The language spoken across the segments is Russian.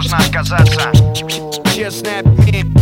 сложно отказаться. Честный обмен.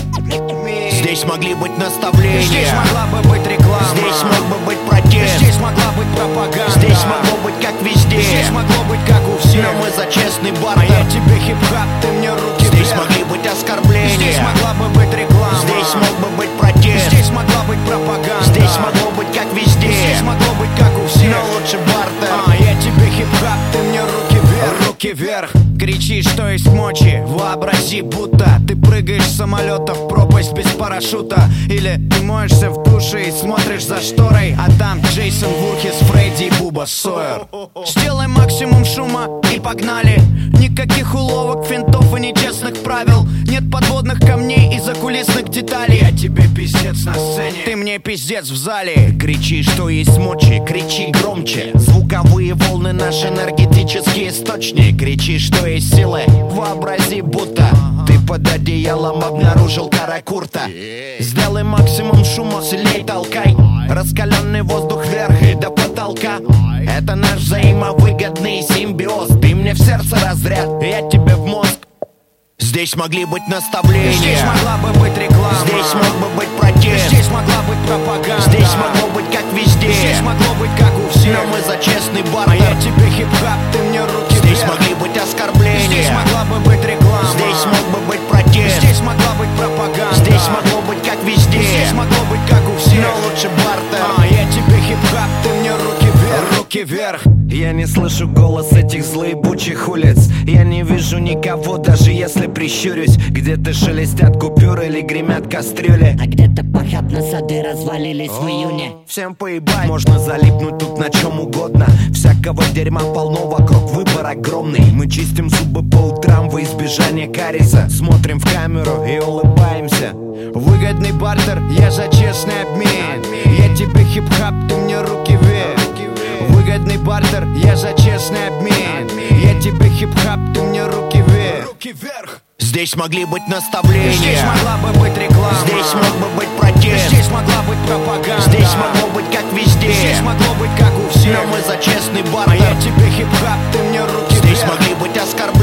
Здесь могли быть наставления, Здесь могла бы быть реклама, здесь мог бы быть протест, здесь могла быть пропаганда, здесь могло быть как везде, здесь могло быть как у всех. но мы за честный А бартер. я тебе хип-хап, ты мне руки Здесь вверх. могли быть оскорбления, Здесь могла бы быть реклама, здесь мог бы быть протест, здесь могла быть пропаганда, здесь могло быть как везде, здесь могло быть как у всех. но лучше бартер. А я тебе хип-хап, ты мне руки вверх. Руки вверх. Кричишь, что есть мочи. Вообрази, будто ты прыгаешь с самолета в пропасть без парашюта. Или ты моешься в душе и смотришь за шторой, а там Джейсон Вурхис, Фредди и Буба Сойер. Сделай максимум шума и погнали. Никаких уловок, финтов и нечестных правил. Нет подводных камней и закулисных деталей. Я тебе пиздец на сцене, ты мне пиздец в зале. Кричи, что есть мочи, кричи громче. Звуковые волны — наш энергетический источник. Кричи, что есть силы, вообрази, будто ты под одеялом обнаружил каракурта. Сделай максимум шума, сильней толкай. Раскаленный воздух вверх и до потолка. Это наш взаимовыгодный симбиоз. Ты мне в сердце разряд, я тебе в мозг. Здесь могли быть наставления, Здесь могла бы быть реклама, здесь мог бы быть протест, здесь могла быть пропаганда, здесь могло быть как везде, здесь могло быть как у всех. но мы за честный А я бартер. тебе хип-хап, ты мне руки Здесь вверх. могли быть оскорбления, Здесь могла бы быть реклама, здесь мог бы быть протест, здесь могла быть пропаганда, здесь могло быть как везде, здесь могло быть как у всех. но лучше бартер. А я тебе хип-хап, ты мне руки вверх. Руки вверх. Я не слышу голос этих злоебучих улиц. Я не вижу никого, даже если прищурюсь. Где-то шелестят купюры или гремят кастрюли. А где-то похабно сады развалились в июне. Всем поебать, Можно залипнуть тут на чем угодно. Всякого дерьма полно, вокруг выбор огромный. Мы чистим зубы по утрам во избежание кариеса. Смотрим в камеру и улыбаемся. Выгодный бартер, я за честный обмен. Я тебе хип-хап, ты мне руки вверх. Выгодный бартер, я за честный обмен. Я тебе хип-хап, ты мне руки вверх. здесь могли быть наставления, Здесь могла бы быть реклама, здесь мог бы быть протест, здесь могла быть пропаганда, здесь могло быть как везде, здесь могло быть как у всех. но мы за честный А бартер. я тебе хип-хап, ты мне руки Здесь вверх. могли быть оскорбления,